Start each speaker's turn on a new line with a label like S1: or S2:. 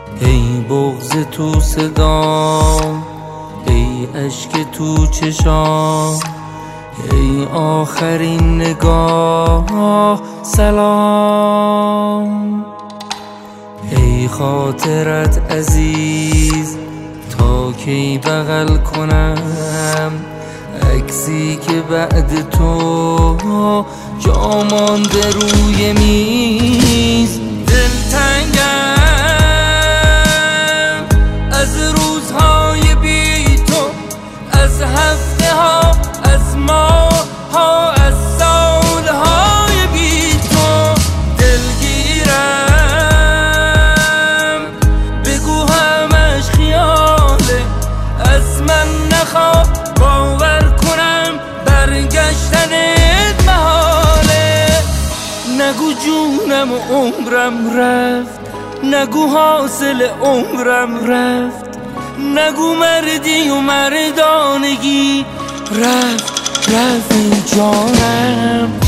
S1: ای بغض تو صدام، ای اشک تو چشام، ای آخرین نگاه سلام. ای خاطرت عزیز، تا کی بغل کنم عکسی که بعد تو جا مانده روی میز. دلتنگم از روزهای بی تو، از هفته ها، از ماه ها، از سالهای بی تو. دلگیرم بگو همش خیاله، از من نخواه باور کنم برگشتنت محاله. نگو جونم و عمرم رفت، نگو حاصل عمرم رفت، نگو مردی و مردانگی رفت ای جانم.